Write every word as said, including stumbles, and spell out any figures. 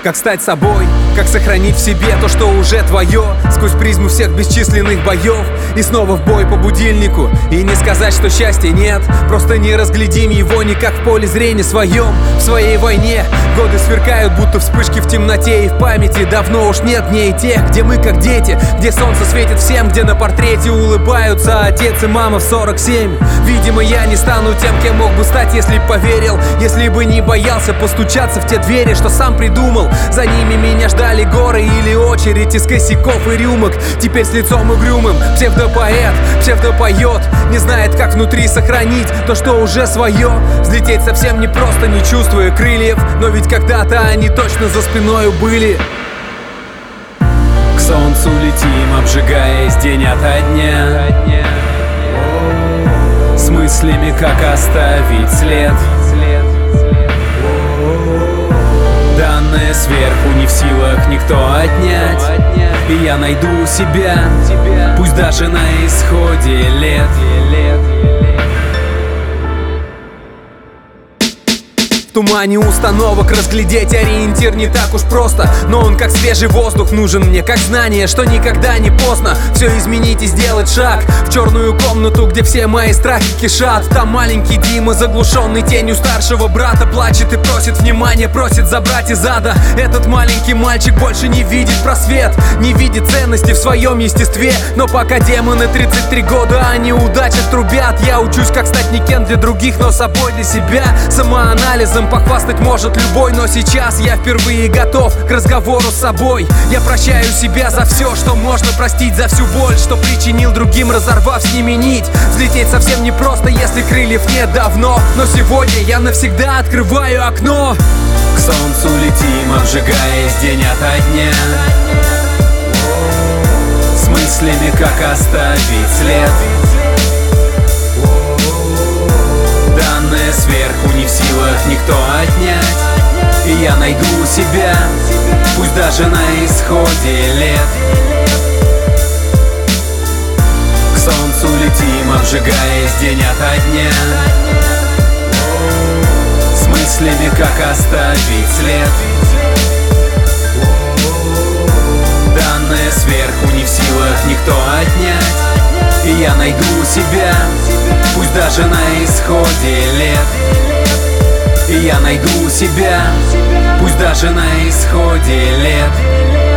Как стать собой, как сохранить в себе то, что уже твое, сквозь призму всех бесчисленных боев. И снова в бой по будильнику. И не сказать, что счастья нет, просто не разглядим его никак в поле зрения своем. В своей войне годы сверкают, будто вспышки в темноте. И в памяти давно уж нет дней тех, где мы как дети, где солнце светит всем, где на портрете улыбаются отец и мама в сорок семь. Видимо, я не стану тем, кем мог бы стать, если б поверил, если бы не боялся постучаться в те двери, что сам придумал. За ними меня ждали горы или очередь из косяков и рюмок. Теперь с лицом угрюмым псевдопоэт, псевдопоет, не знает, как внутри сохранить то, что уже свое. Взлететь совсем не просто, не чувствуя крыльев, но ведь когда-то они точно за спиною были. К солнцу летим, обжигаясь день ото дня, с мыслями, как оставить след. Данное сверху не в силах никто отнять, и я найду себя, пусть даже на исходе лет. В тумане установок разглядеть ориентир не так уж просто, но он как свежий воздух нужен мне, как знание, что никогда не поздно все изменить и сделать шаг в черную комнату, где все мои страхи кишат. Там маленький Дима, заглушенный тенью старшего брата, плачет и просит внимания, просит забрать из ада. Этот маленький мальчик больше не видит просвет, не видит ценности в своем естестве. Но пока демоны тридцать три года о неудачах трубят, я учусь, как стать никем для других, но собой для себя. Самоанализом похвастать может любой, но сейчас я впервые готов к разговору с собой. Я прощаю себя за все, что можно простить, за всю боль, что причинил другим, разорвав с ними нить. Взлететь совсем не просто, если крыльев нет давно, но сегодня я навсегда открываю окно. К солнцу летим, обжигаясь день ото дня, с мыслями, как оставить след. Данное сверху не в силах никто отнять, и я найду себя, пусть даже на исходе лет. К солнцу летим, обжигаясь день ото дня, с мыслями, как оставить след. Данное сверху не в силах никто отнять, и я найду себя, пусть даже на исходе лет. И я найду себя, пусть даже на исходе лет.